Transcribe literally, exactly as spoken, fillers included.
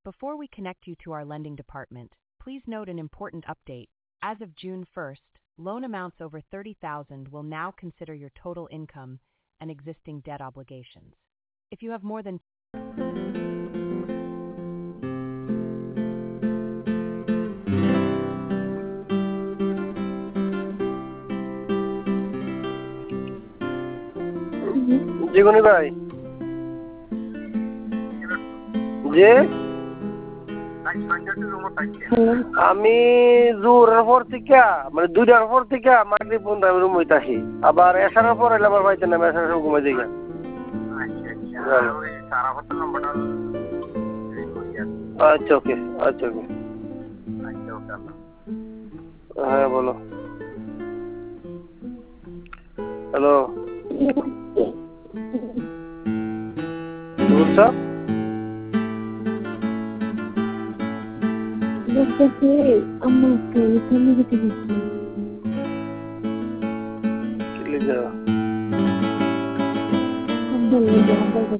Before we connect you to our lending department, please note an important update. As of June first, loan amounts over thirty thousand will now consider your total income and existing debt obligations. If you have more than জীবনী ভাই যে আমি জোরের পর থেকে মানে দুইটার পর থেকে মাগরিব পর্যন্ত আমি রুম হইতাছি আবার এসার পর এলে আমার পাইতে না এসার সব ঘুমাই দিই আচ্ছা ওকে আচ্ছা ওকে হ্যাঁ বলো হ্যালো বলছো বলতেছি আমাকে এখানে যেতে দিচ্ছি কি লিখা আব্বা লেগে আব্বার কাছে